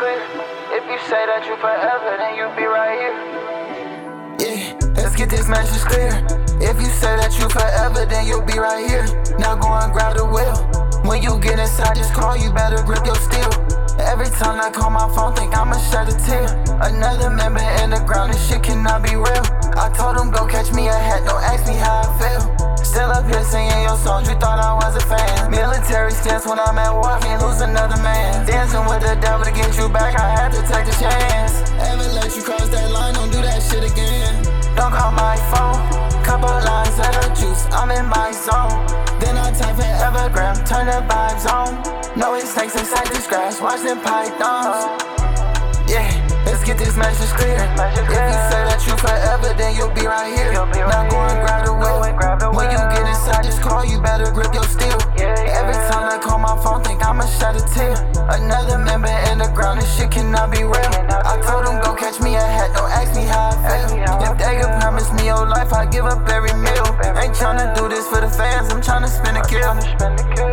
clear. If you say that you forever, then you be right here. Yeah, let's get this message clear. If you say that you forever, then you'll be right here. Now go and grab the wheel. When you get inside this car, you better grip your steel. Every time I call my phone, think I'ma shed a tear. Another member in the ground, this shit cannot be real. I told him go catch me a hat, don't ask me how I feel. Still up here singing your songs, you thought I was a fan. Military stance when I'm at war, can't lose another man. Dancing with the devil to get you back, I had to take the chance. Ever let you cross that line, don't do that shit again. Don't call my phone, couple lines of the juice, I'm in my zone. Then I type in Evergram, turn the vibes on. No snakes inside this grass, watch them pythons. Yeah, let's get this message clear. If you say that you forever, then you'll be right here. Now go and grab the wheel. When you get inside this car, you better grip your steel. Every time I call my phone, think I'ma shed a tear. Another member in the ground, this shit cannot be real. I told him go catch me a hat, don't ask me how I feel. If they could promise me your life, I give up every meal. Ain't tryna do this for the fans, I'm tryna spin a kill.